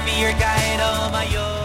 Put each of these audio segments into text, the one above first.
be your guide, oh my Yoda.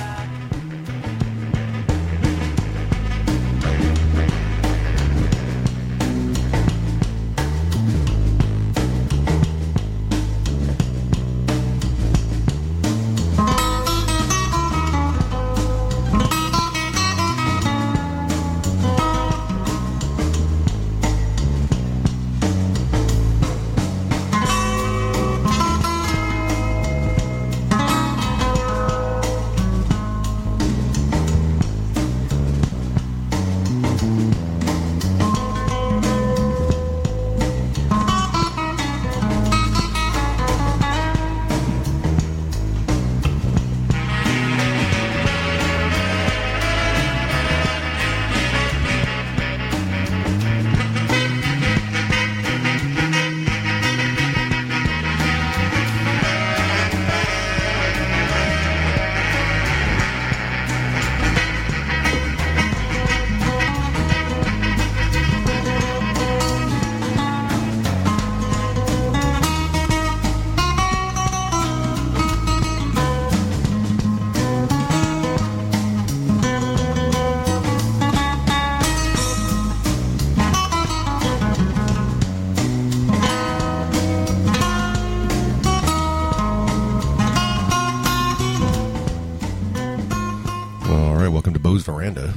Veranda.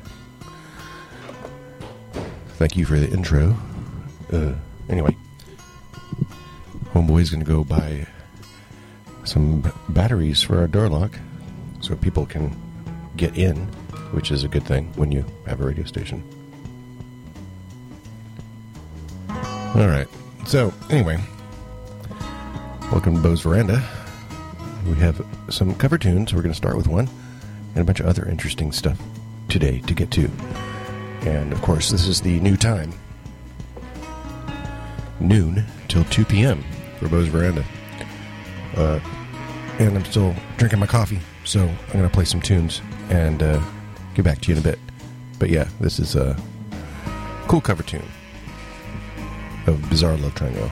Thank you for the intro. Anyway, Homeboy's going to go buy some batteries for our door lock so people can get in, which is a good thing when you have a radio station. All right. So, anyway, welcome to Bo's Veranda. We have some cover tunes. We're going to start with one and a bunch of other interesting stuff today to get to. And, of course, this is the new time. Noon till 2 p.m. for Bo's Veranda. And I'm still drinking my coffee, so I'm going to play some tunes and get back to you in a bit. But, yeah, this is a cool cover tune of Bizarre Love Triangle.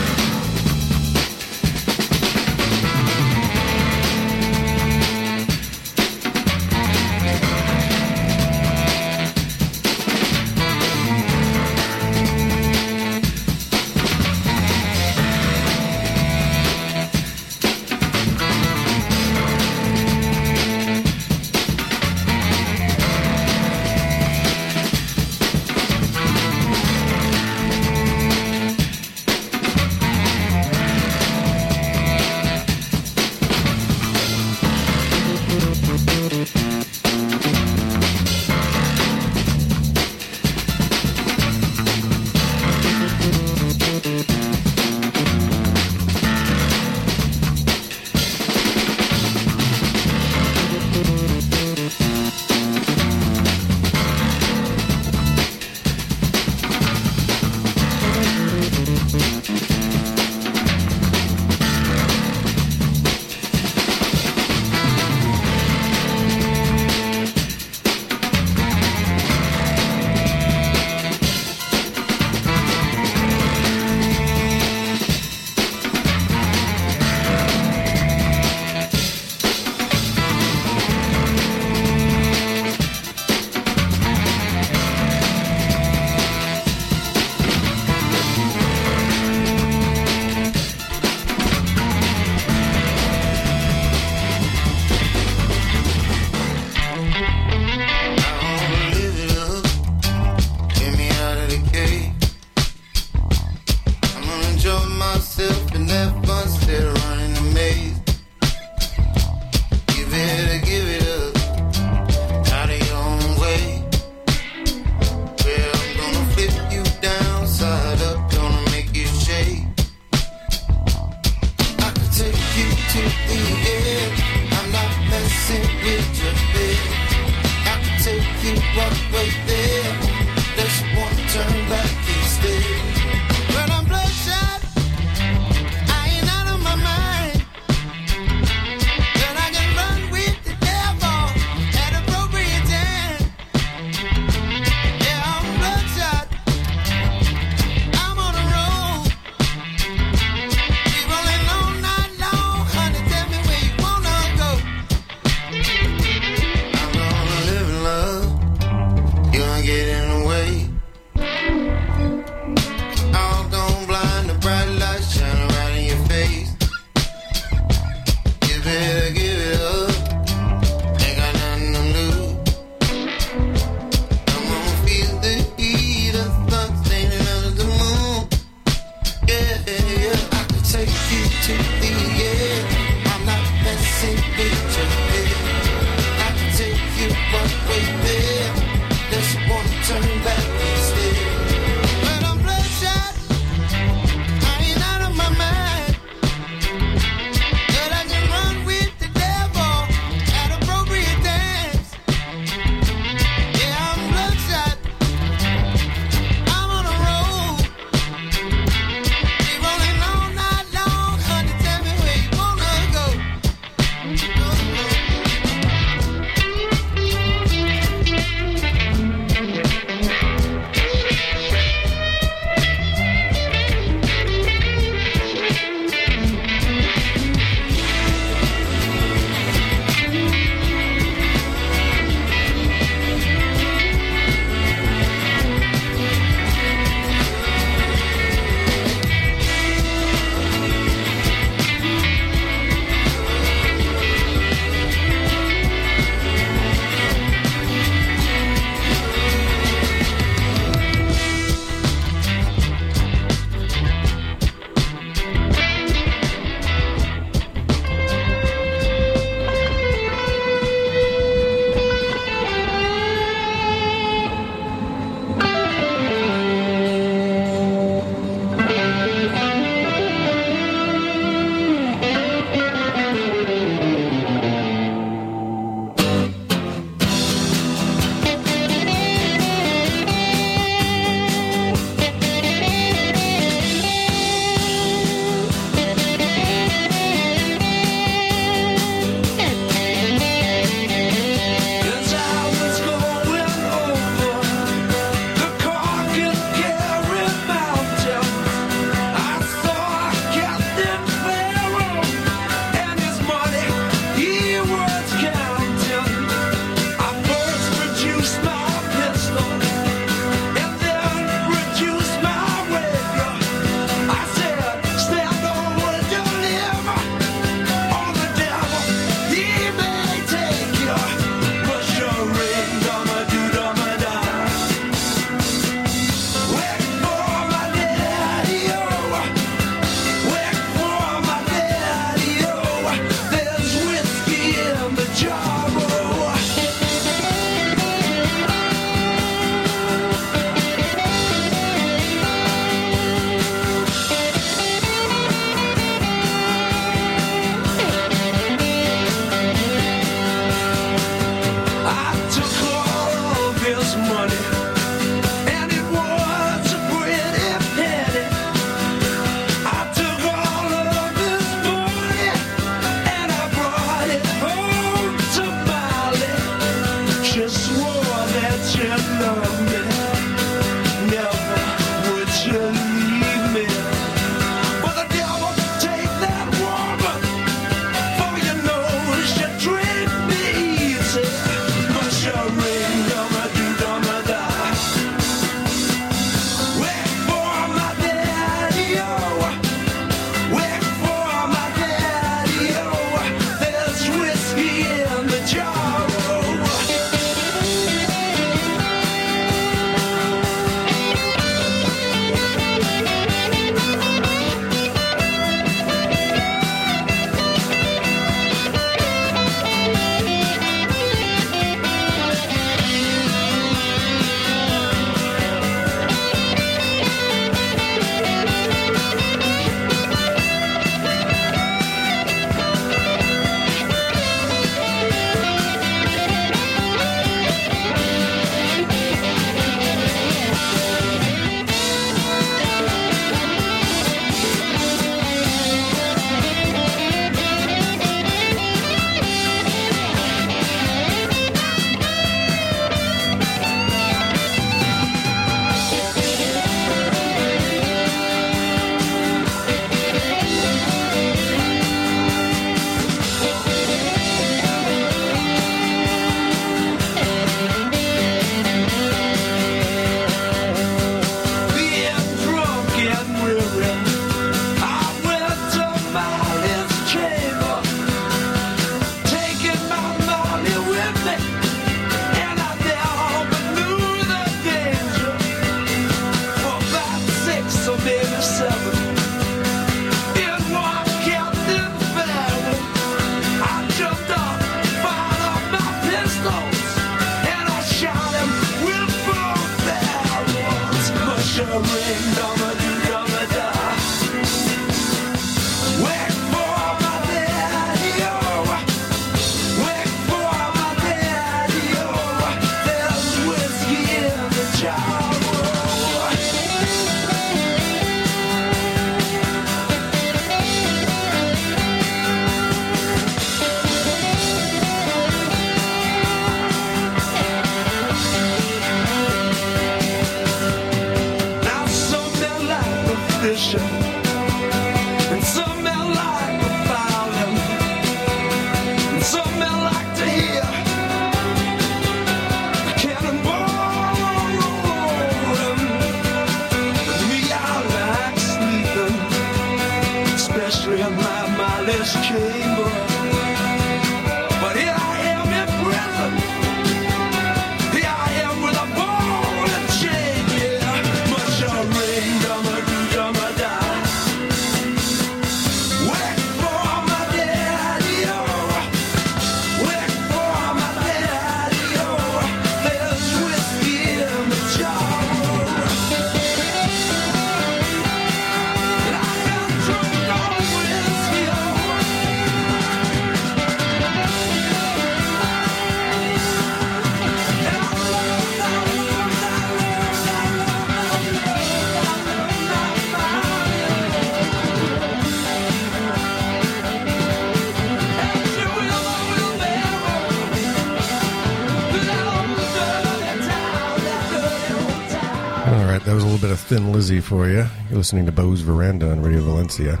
Thin Lizzy for you. You're listening to Bo's Veranda on Radio Valencia.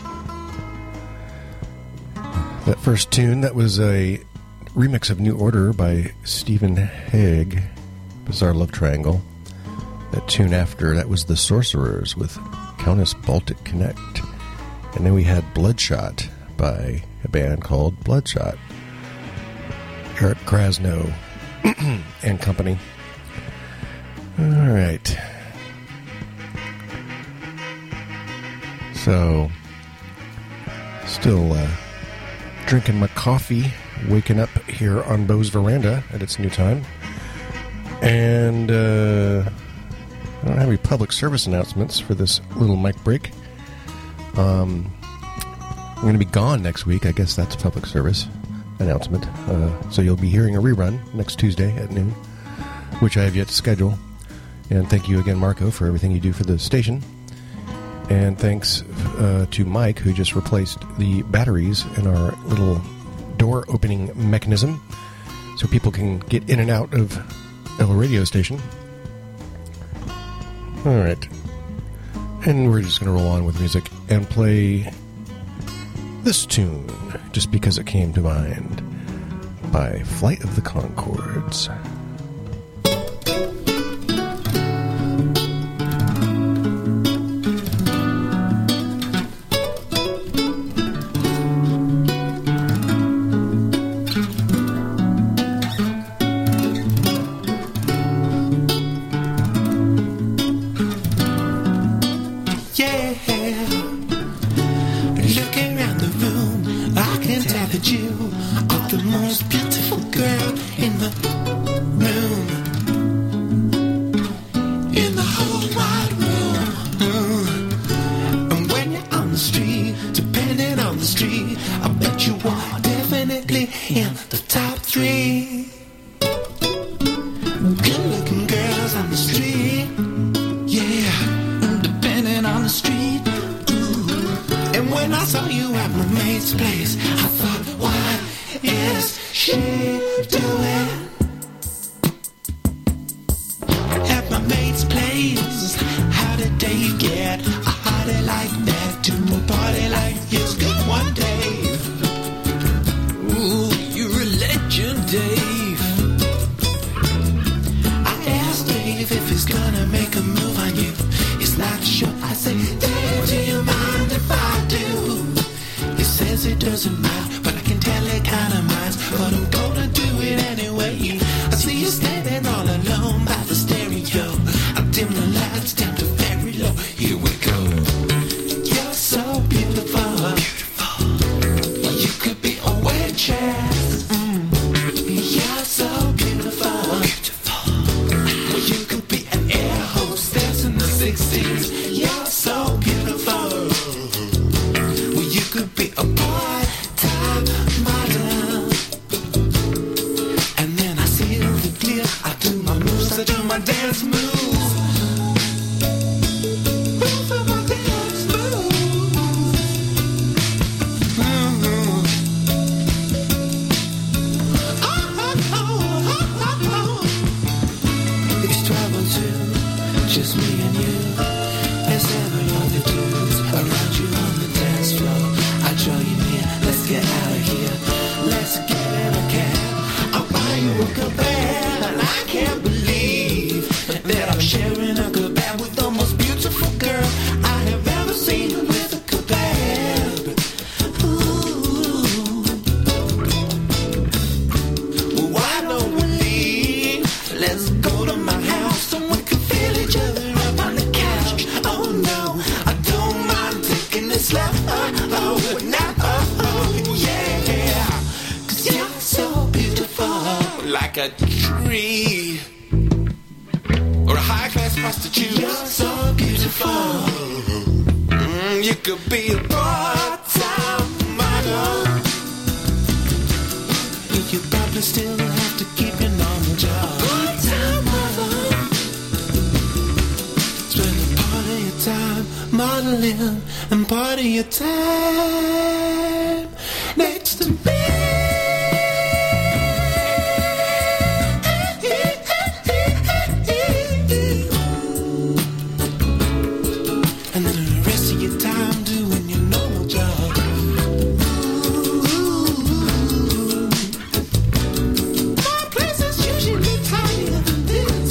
That first tune, that was a remix of New Order by Stephen Hague, Bizarre Love Triangle. That tune after, that was The Sorcerers with Countess Baltic Connect. And then we had Bloodshot by a band called Bloodshot. Eric Krasno and company. All right. So, still drinking my coffee, waking up here on Bo's Veranda at its new time. And I don't have any public service announcements for this little mic break. I'm going to be gone next week. I guess that's a public service announcement. So you'll be hearing a rerun next Tuesday at noon, which I have yet to schedule. And thank you again, Marco, for everything you do for the station. And thanks to Mike, who just replaced the batteries in our little door opening mechanism so people can get in and out of the radio station. All right. And we're just going to roll on with music and play this tune, just because it came to mind, by Flight of the Conchords. You could be an air hostess in the 16s. You're so beautiful. Well, you could be a part-time model. And then I seal the deal. I do my moves, I do my dance moves. Just me and you. There's 7 other dudes around you on the dance floor. I draw you near, let's get out of here. Let's get in a cab. I'll buy you a kebab. And I can't believe that I'm sharing a kebab with the most beautiful girl I have ever seen with a kebab. Ooh. Well, why don't we leave? Let's go to my house and we can feel each other up on the couch. Oh no, I don't mind taking it slow. Oh, now, yeah. 'Cause you're so beautiful, like a tree or a high-class prostitute. You're so beautiful. You could be a part-time model. You probably still have to keep your normal job. Part-time model. Spend a part of your time modeling and part of your time next to me. And then the rest of your time doing your normal job. My place is usually tinier than this.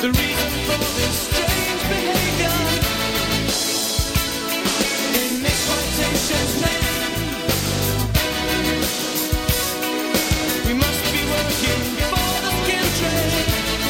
The reason for this strange behavior in exploitation's name. We must be working for the skin trade.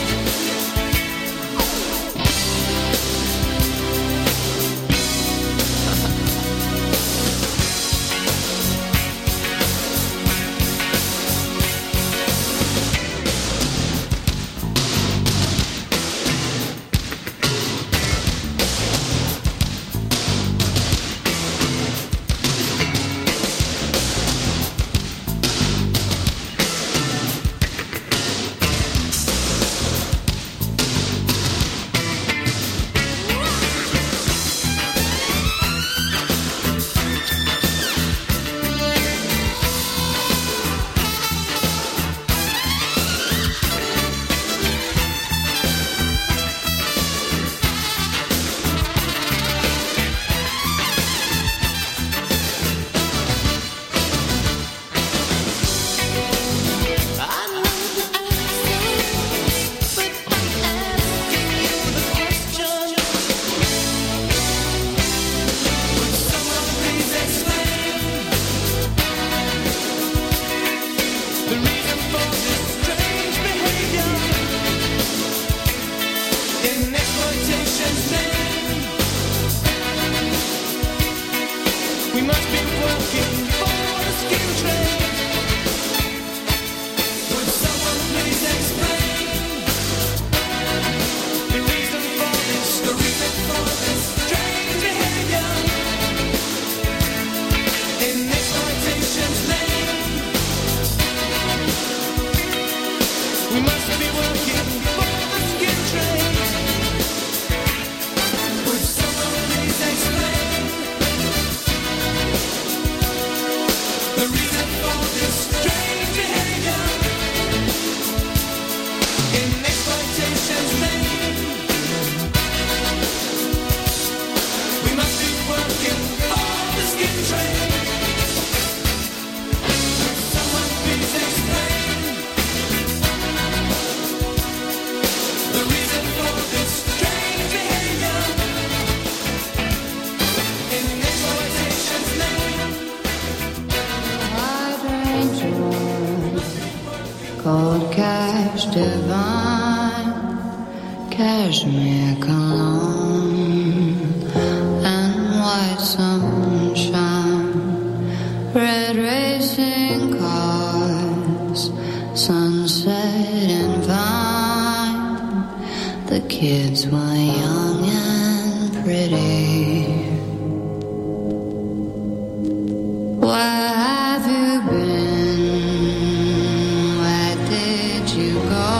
Cold cash divine, cashmere cologne, and white sunshine, red racing cars, sunset and vine. The kids were young and pretty. Where have you been? Where did you go?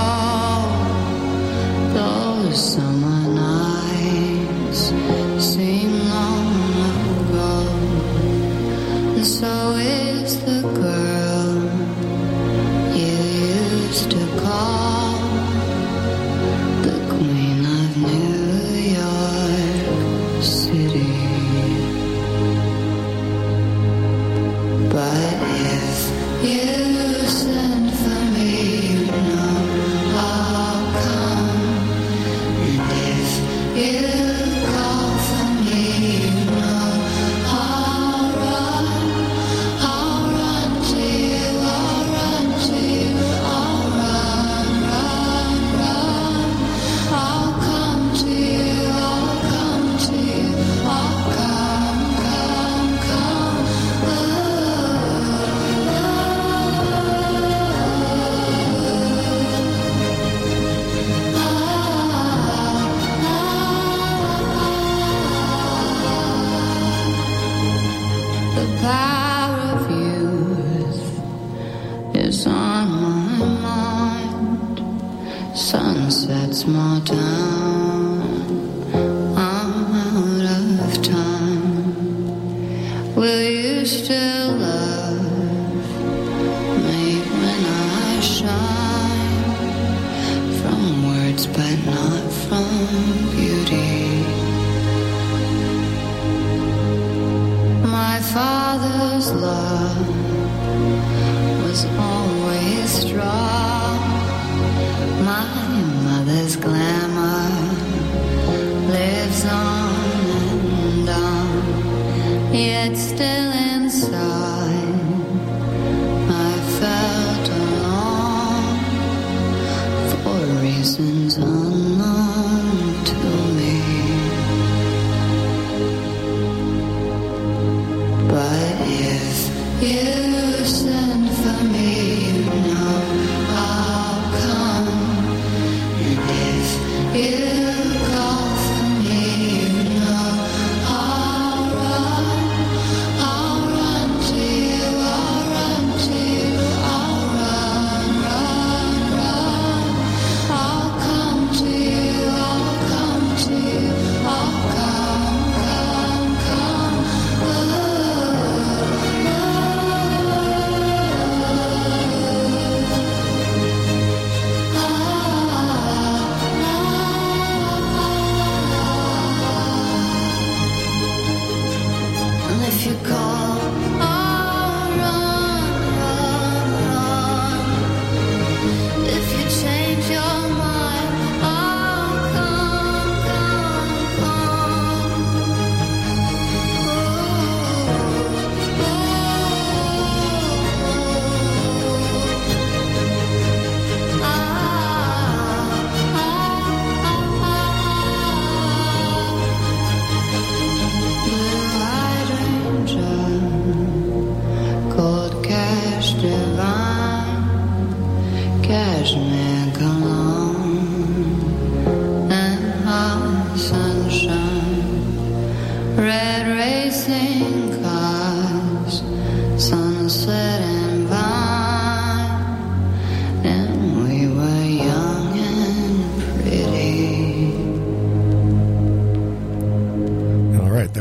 Those summer nights seem long ago. And so is the girl you used to call the Queen of New York City. But if you send for me, you know I'll come. And if you call for me, you know I'll run to you, I'll run to you, I'll run. I'll come to you, I'll come to you, I'll come. The power of youth is on my mind. Sunsets more down, I'm out of time. Will you still love me when I shine? From words but not from beauty. My father's love was always strong. My mother's glamour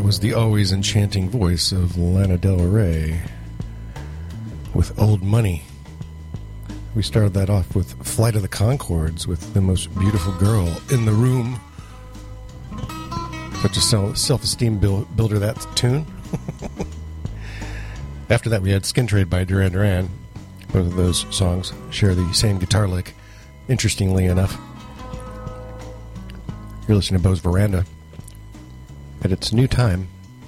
That was the always enchanting voice of Lana Del Rey with Old Money. We started that off with Flight of the Conchords with The Most Beautiful Girl in the Room. Such a self-esteem builder, that tune. After that, we had Skin Trade by Duran Duran. Both of those songs share the same guitar lick, interestingly enough. You're listening to Bo's Veranda at its new time,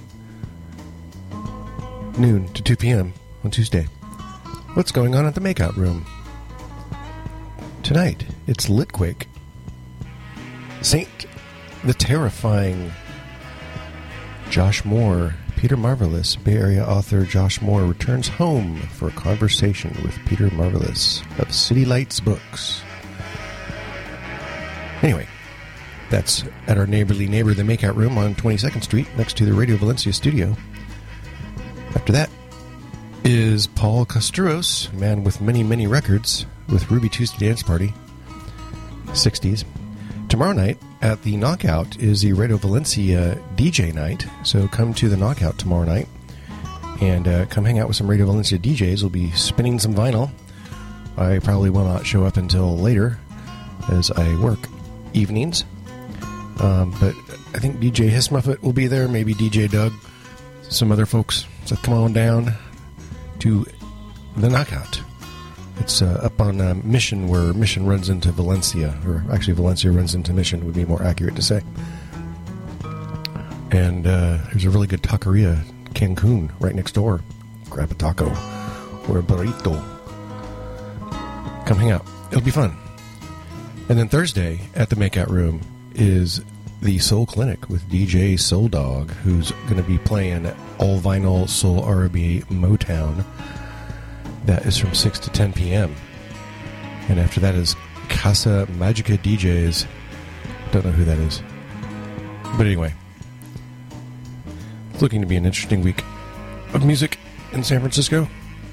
noon to 2 p.m. on Tuesday. What's going on at the Makeout Room? Tonight, it's Litquake. Saint the Terrifying. Josh Moore. Peter Marvelous. Bay Area author Josh Moore returns home for a conversation with Peter Marvelous of City Lights Books. Anyway, that's at our neighborly neighbor, the Makeout Room on 22nd Street, next to the Radio Valencia studio. After that is Paul Castrouros, man with many, many records, with Ruby Tuesday Dance Party, 60s. Tomorrow night at the Knockout is the Radio Valencia DJ night, so come to the Knockout tomorrow night and come hang out with some Radio Valencia DJs. We'll be spinning some vinyl. I probably will not show up until later as I work evenings, but I think DJ Hismuffet will be there, maybe DJ Doug, some other folks. So come on down to the Knockout. It's up on Mission, where Mission runs into Valencia, or actually Valencia runs into Mission, would be more accurate to say. And there's a really good taqueria, Cancun, right next door. Grab a taco or a burrito. Come hang out. It'll be fun. And then Thursday at the Makeout Room is the Soul Clinic with DJ Soul Dog, who's going to be playing all vinyl soul R&B Motown. That is from 6 to 10 p.m. And after that is Casa Magica DJs. Don't know who that is. But anyway, it's looking to be an interesting week of music in San Francisco.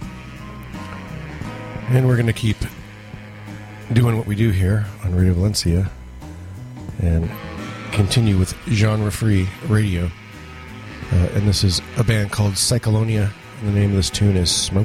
And we're going to keep doing what we do here on Radio Valencia and continue with genre-free radio. And this is a band called Cyclonia. And the name of this tune is Smoke.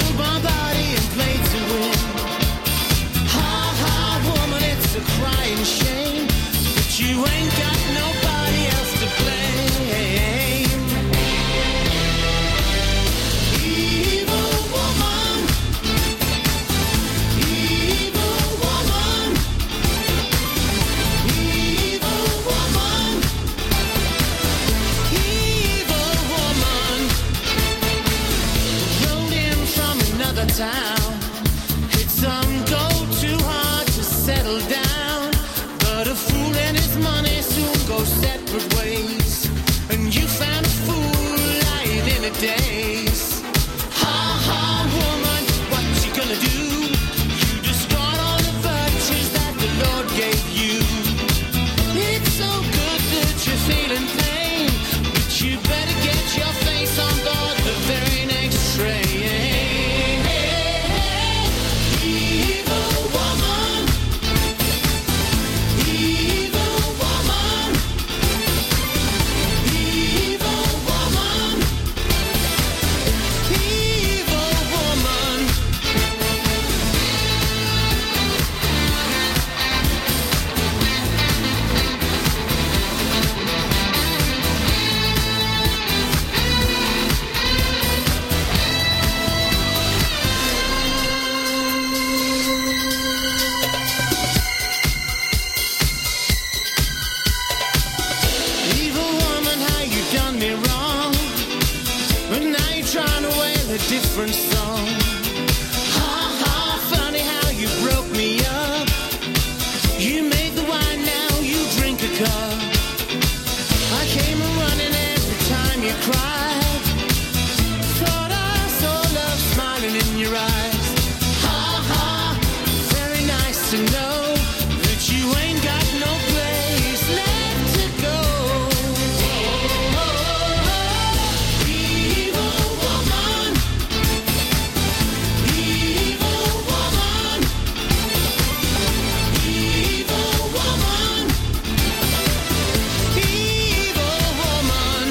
move my body and play to win. Ha ha, woman, it's a crying shame, but you ain't got nobody else to blame. Evil woman, evil woman, evil woman, evil woman. Rode in from another town. Hit some gold too hard to settle down. But a fool and his money soon go separate ways. And you found a fool lying in a daze. Ha ha, woman, what you gonna do? You destroyed all the virtues that the Lord gave you. It's so good that you're feeling pain, but you better get your face on board the very next train. Evil woman, evil woman, evil woman, evil woman. Evil woman, how you done me wrong, but now you're trying to wail a different song. Ha ha, funny how you broke me up. You made the wine, now you drink a cup. I came running every time you cried. Thought I saw love smiling in your eyes. Ha ha, very nice to know that you ain't got no place left to go. Evil woman, evil woman, evil woman, evil woman,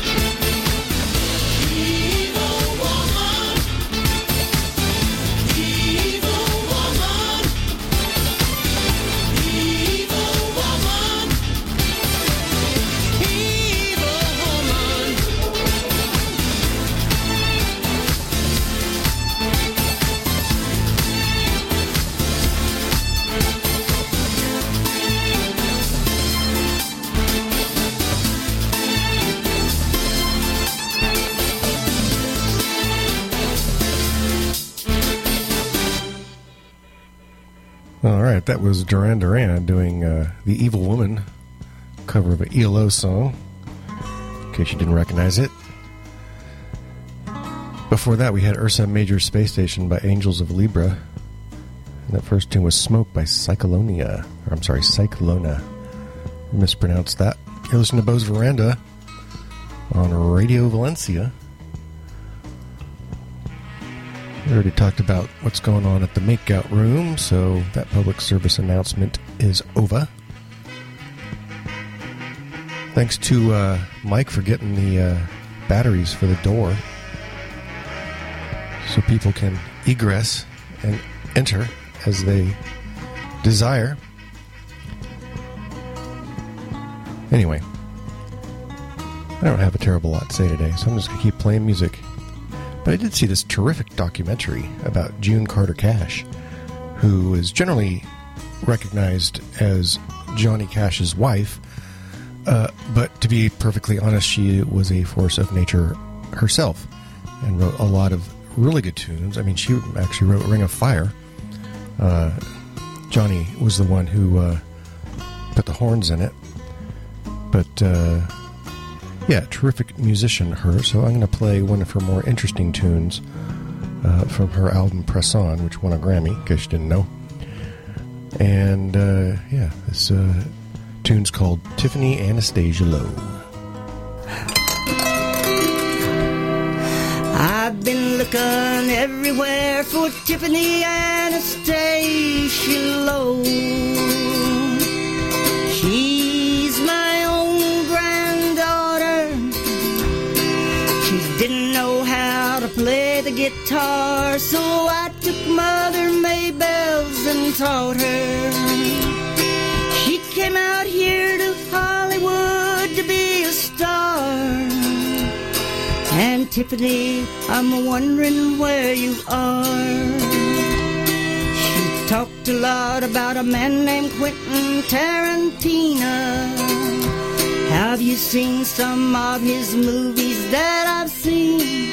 evil woman, evil woman, evil woman, evil woman. All right, that was Duran Duran doing The Evil Woman, cover of an ELO song, in case you didn't recognize it. Before that, we had Ursa Major Space Station by Angels of Libra. And that first tune was Smoke by Cyclona. Mispronounced that. You're listening to Bo's Veranda on Radio Valencia. We already talked about what's going on at the makeout room, so that public service announcement is over. Thanks to Mike for getting the batteries for the door so people can egress and enter as they desire. Anyway, I don't have a terrible lot to say today, so I'm just going to keep playing music. But I did see this terrific documentary about June Carter Cash, who is generally recognized as Johnny Cash's wife. But to be perfectly honest, she was a force of nature herself and wrote a lot of really good tunes. I mean, she actually wrote Ring of Fire. Johnny was the one who put the horns in it. But, yeah, terrific musician, her. So I'm going to play one of her more interesting tunes from her album Press On, which won a Grammy, in case you didn't know. And, yeah, this tune's called Tiffany Anastasia Lowe. I've been looking everywhere for Tiffany Anastasia Lowe. She's my own granddaughter. She didn't know how to play the guitar, so I took Mother Maybell's and taught her. She came out here to Hollywood to be a star. And Tiffany, I'm wondering where you are. She talked a lot about a man named Quentin Tarantino. Have you seen some of his movies that I've seen?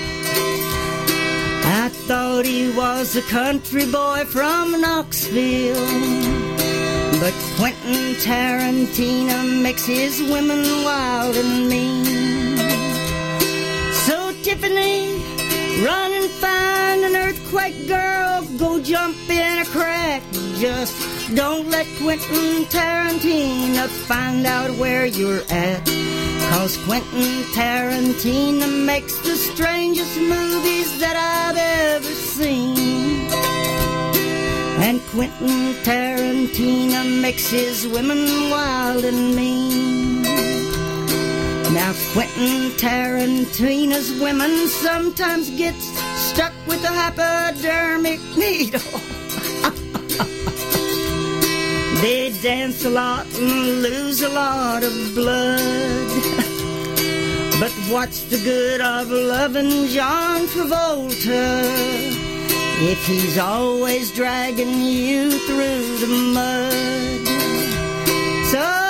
I thought he was a country boy from Knoxville, but Quentin Tarantino makes his women wild and mean. So Tiffany, run and find an earthquake girl, go jump in a crack. Just don't let Quentin Tarantino find out where you're at, 'cause Quentin Tarantino makes the strangest movies that I've ever seen. And Quentin Tarantino makes his women wild and mean. Now Quentin Tarantino's women sometimes get stuck with a hypodermic needle. They dance a lot and lose a lot of blood. But what's the good of loving John Travolta if he's always dragging you through the mud?